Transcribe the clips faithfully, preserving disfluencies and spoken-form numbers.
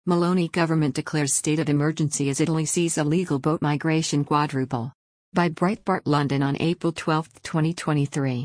Meloni government declares state of emergency as Italy sees illegal boat migration quadruple. By Breitbart London on April twelfth, twenty twenty-three.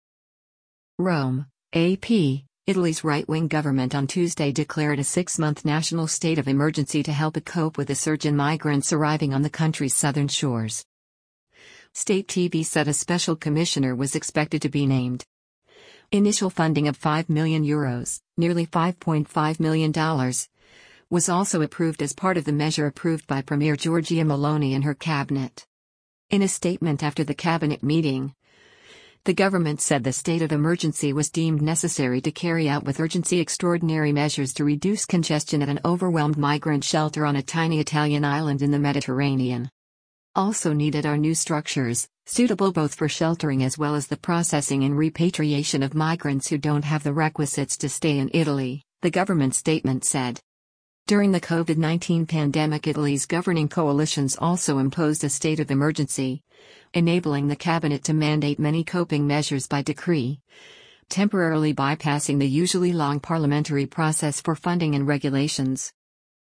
Rome, A P. Italy's right-wing government on Tuesday declared a six-month national state of emergency to help it cope with a surge in migrants arriving on the country's southern shores. State T V said a special commissioner was expected to be named. Initial funding of five million euros, nearly five point five million dollars, was also approved as part of the measure approved by Premier Giorgia Meloni and her cabinet. In a statement after the cabinet meeting, the government said the state of emergency was deemed necessary to carry out with urgency extraordinary measures to reduce congestion at an overwhelmed migrant shelter on a tiny Italian island in the Mediterranean. Also needed are new structures, suitable both for sheltering as well as the processing and repatriation of migrants who don't have the requisites to stay in Italy, the government statement said. During the COVID nineteen pandemic, Italy's governing coalitions also imposed a state of emergency, enabling the cabinet to mandate many coping measures by decree, temporarily bypassing the usually long parliamentary process for funding and regulations.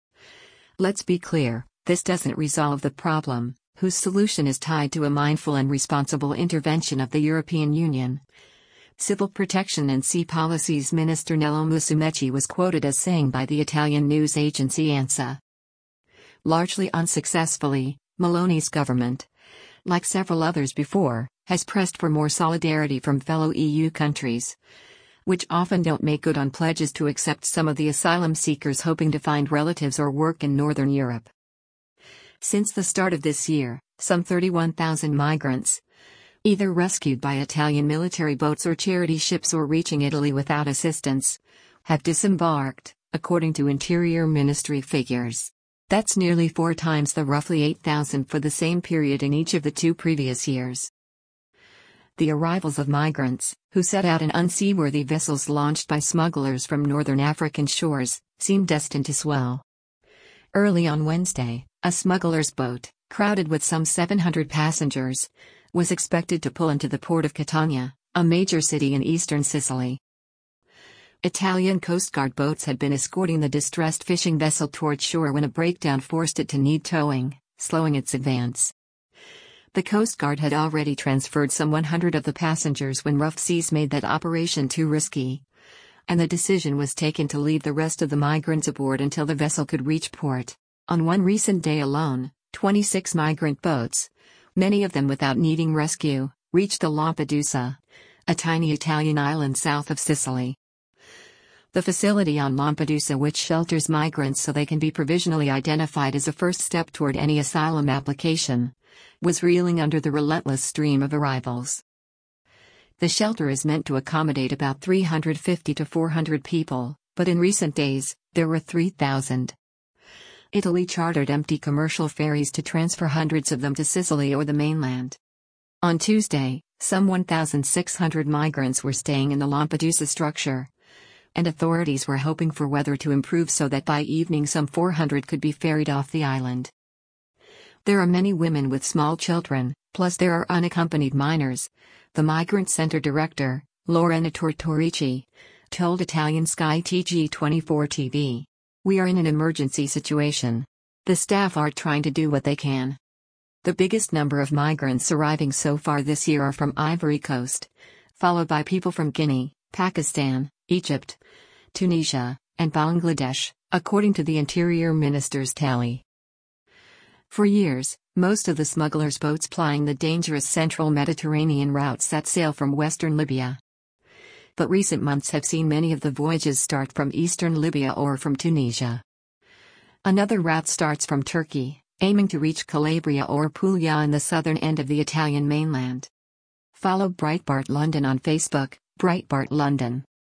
Let's be clear, this doesn't resolve the problem, whose solution is tied to a mindful and responsible intervention of the European Union. Civil Protection and Sea Policies Minister Nello Musumeci was quoted as saying by the Italian news agency ANSA. Largely unsuccessfully, Meloni's government, like several others before, has pressed for more solidarity from fellow E U countries, which often don't make good on pledges to accept some of the asylum seekers hoping to find relatives or work in Northern Europe. Since the start of this year, some thirty-one thousand migrants, either rescued by Italian military boats or charity ships or reaching Italy without assistance, have disembarked, according to Interior Ministry figures. That's nearly four times the roughly eight thousand for the same period in each of the two previous years. The arrivals of migrants, who set out in unseaworthy vessels launched by smugglers from northern African shores, seem destined to swell. Early on Wednesday, a smuggler's boat, crowded with some seven hundred passengers, was expected to pull into the port of Catania, a major city in eastern Sicily. Italian Coast Guard boats had been escorting the distressed fishing vessel toward shore when a breakdown forced it to need towing, slowing its advance. The Coast Guard had already transferred some one hundred of the passengers when rough seas made that operation too risky, and the decision was taken to leave the rest of the migrants aboard until the vessel could reach port. On one recent day alone, twenty-six migrant boats, many of them without needing rescue, reached the Lampedusa, a tiny Italian island south of Sicily. The facility on Lampedusa, which shelters migrants so they can be provisionally identified as a first step toward any asylum application, was reeling under the relentless stream of arrivals. The shelter is meant to accommodate about three hundred fifty to four hundred people, but in recent days, there were three thousand. Italy chartered empty commercial ferries to transfer hundreds of them to Sicily or the mainland. On Tuesday, some one thousand six hundred migrants were staying in the Lampedusa structure, and authorities were hoping for weather to improve so that by evening some four hundred could be ferried off the island. There are many women with small children, plus there are unaccompanied minors, the Migrant Center director, Lorena Tortorici, told Italian Sky T G twenty-four T V. We are in an emergency situation. The staff are trying to do what they can. The biggest number of migrants arriving so far this year are from Ivory Coast, followed by people from Guinea, Pakistan, Egypt, Tunisia, and Bangladesh, according to the Interior Minister's tally. For years, most of the smugglers' boats plying the dangerous central Mediterranean route set sail from western Libya. But recent months have seen many of the voyages start from eastern Libya or from Tunisia. Another route starts from Turkey, aiming to reach Calabria or Puglia in the southern end of the Italian mainland. Follow Breitbart London on Facebook, Breitbart London.